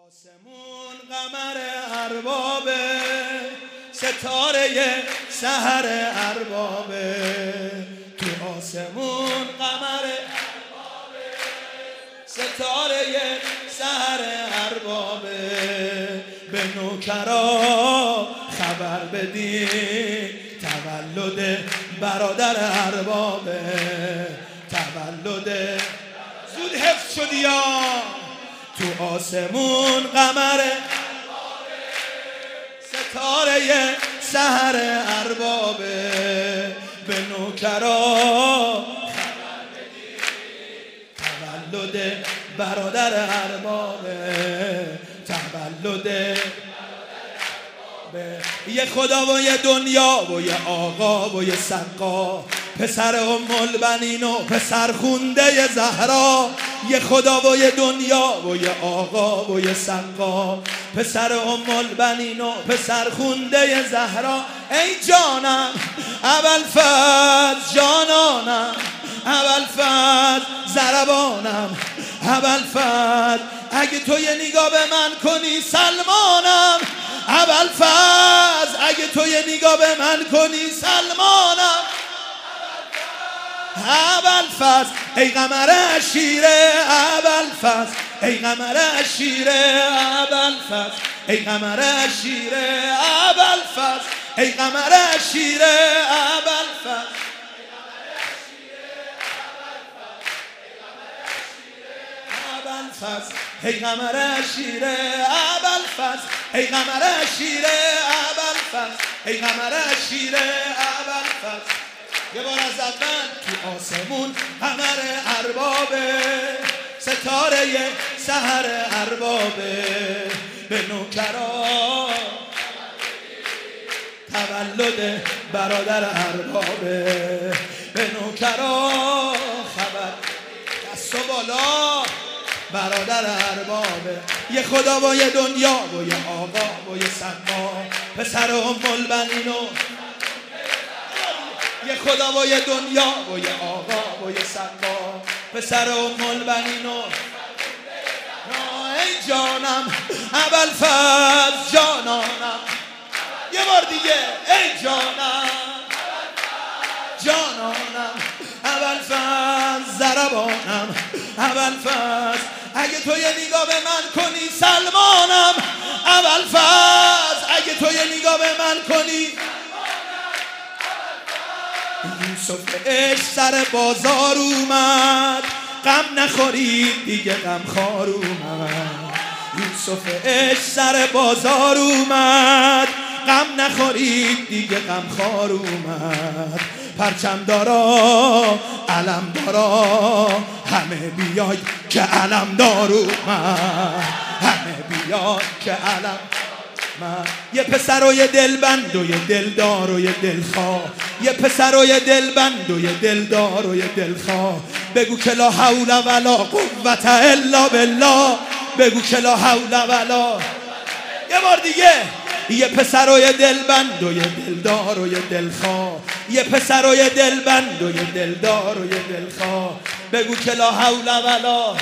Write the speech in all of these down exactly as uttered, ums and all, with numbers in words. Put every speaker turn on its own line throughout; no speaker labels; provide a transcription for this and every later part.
آسمون قمر اربابه، ستاره سحر اربابه. تو آسمون قمر اربابه، ستاره سحر اربابه. به نوکرا خبر بدی تولد برادر اربابه. تولد زود حفظ شدی یا تو آسمون قمر ستاره سحر اربابه. به نوکرا خبر بدی تولد برادر اربابه. تولد یه خدا و یه دنیا و یه آقا و یه سقا، پسر ام البنین و پسر خونده زهرا. یه خدا و یه دنیا و یه آقا و یه سقا، پسر ام البنین و پسر خونده زهرا. ای جانم ابوالفضل، جانانم ابوالفضل، ضربانم ابوالفضل. اگه تو یه نگاه به من کنی سلمانم ابوالفضل. اگه تو یه نگاه به من کنی سلمانم ابوالفضل. ای قمر عشیره ابوالفضل، ای قمر عشیره ابوالفضل، ای قمر عشیره ابوالفضل، ای قمر عشیره ابوالفضل. ای قمر عشیره ابوالفضل، ای قمر عشیره ابوالفضل، ای قمر عشیره ابوالفضل. یه بار از اول تو آسمون قمر اربابه، ستاره سحر اربابه. به نوکرا تولد برادر اربابه. به نوکرا خبر دست و بالا برادر اربابه. یه خدا و یه دنیا و یه آقا و یه سقا، پسر ام البنین و یه خدا و یه دنیا و یه آقا و یه سقا، پسر ام البنین و ای جانم ابوالفضل، جانانم. یه بار دیگه ای جانم جانانم ابوالفضل، ضربانم ابوالفضل. اگه تو یه نگاه به من کنی سلمانم ابوالفضل. اگه تو یه نگاه به من کنی یوسف عشق سر بازار اومد، غم نخورید دیگه غم خار اومد. یوسف عشق سر بازار اومد، غم نخورید دیگه غم خار اومد. پرچم دارا علم دارا، همه بیاید که علم دار اومد. همه بیاید که علم من. یه پسر و یه دلبند و یه دلدار و یه دلخواه، یه پسر و یه دلبند و یه دلدار و یه دلخواه. بگو که لا حول ولا قوة الا بالله، بگو که لا حول ولا. یه بار دیگه یه پسر و یه دلبند و یه دلدار و یه دلخواه، یه پسر و یه دلبند و یه دلدار و یه دلخواه. بگو که لا حول ولا.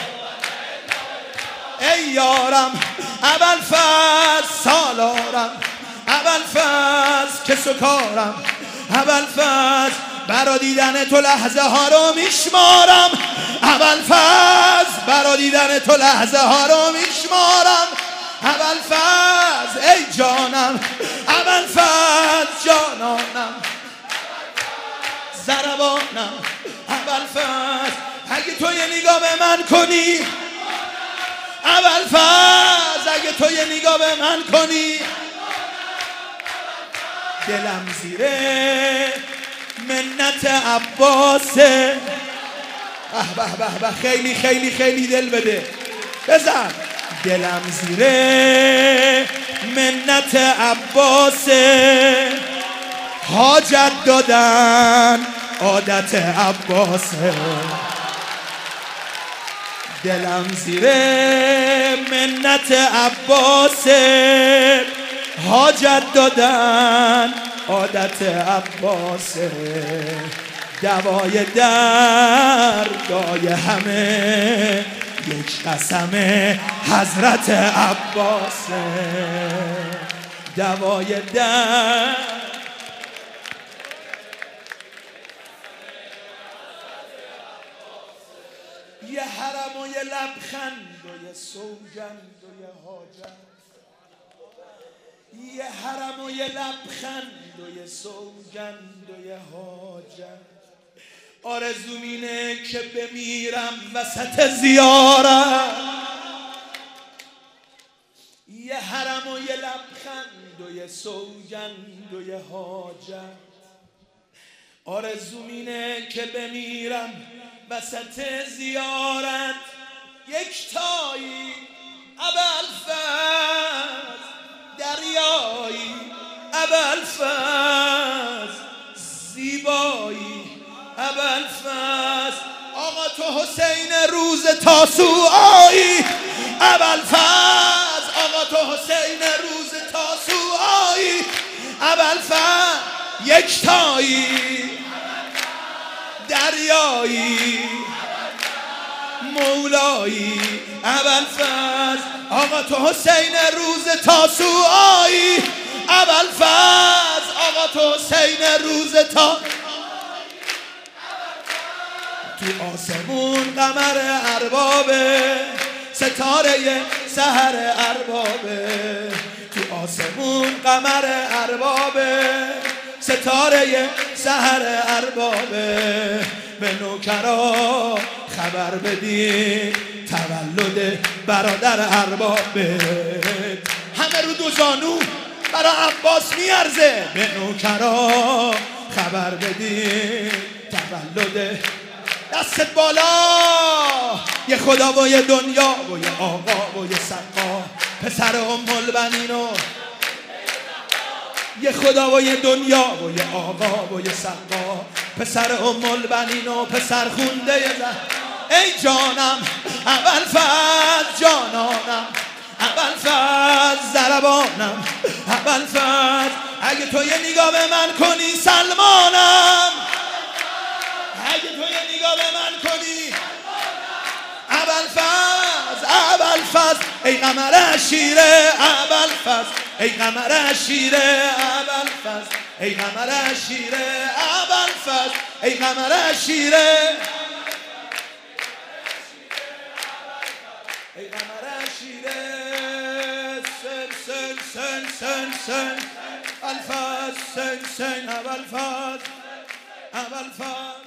ای یارم ابوالفضل، سالارم ابوالفضل، که سکارم ابوالفضل. برا دیدن تو لحظه ها رو میشمارم ابوالفضل، برا دیدن تو لحظه ها رو میشمارم ابوالفضل. ای جانم ابوالفضل، جانانم ضربانم ابوالفضل. اگه تو یه نگاه به من کنی ابوالفضل، اگه تو یه نگاه به من کنی دلم زیره منت عباسه. به به به، خیلی خیلی خیلی دل بده، بزن. دلم زیره منت عباسه، حاجت دادن عادت عباسه. دلم زیره منت عباسه، حاجت دادن عادت عباسه. دوای دردای همه یک قسم حضرت عباس دوای درد. یه حرم و یه لبخند و یه سوگند و یه حاجت، یه حرم و یه لبخند و یه سوگند و یه حاجت. آرزوم اینه که بمیرم وسط زیارت، یه حرم و یه لبخند و یه سوگند و یه حاجت. آرزوم اینه که بمیرم وسط زیارت. یکتایی ابوالفضل، دریایی ابوالفضل، زیبایی ابوالفضل. آقا تو حسین روز تاسوعایی ابوالفضل، آقا تو حسین روز تاسوعایی ابوالفضل. یکتایی دریایی مولایی ابوالفضل. آقا تو حسین روز تاسوعایی ابوالفضل، آقا تو حسین روز تا. تو آسمون قمر اربابه، ستاره سحر اربابه. تو آسمون قمر اربابه، ستاره سحر اربابه. به نوکرا خبر بدی تولد برادر اربابه. همه رو دو زانو برا عباس میارزه. به نوکرا خبر بدی تولد. دستت بالا، یه خدا و یه دنیا و یه آقا و یه سقا، پسر ام البنین و یه خدا و یه دنیا و یه آقا و یه سقا، پسر ام البنین و پسر خونده زهر. ای جانم ابوالفضل، جانانم ابوالفضل، ضربانم ابوالفضل. اگه تو یه نگاه به من کنی سلمانم، اگه تو یه نگاه به من کنی ابوالفضل. ابوالفضل ای قمر شیره ابوالفضل، ای قمر شیره ابوالفضل، ای قمر شیره ابوالفضل، ای قمر شیره، ای قمر شیره. سن سن سن سن سن الفضل، سن سن ابوالفضل، ابوالفضل.